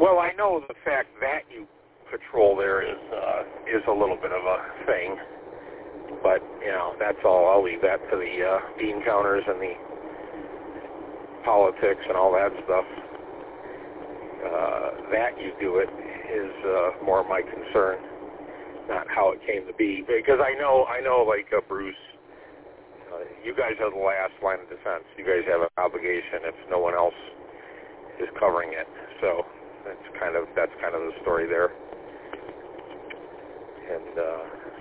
Well, I know the fact that you patrol there is a little bit of a thing, but that's all. I'll leave that to the bean counters and the politics and all that stuff. That you do it is more my concern, not how it came to be. Because I know, like Bruce, you guys are the last line of defense. You guys have an obligation if no one else is covering it. So that's kind of the story there. And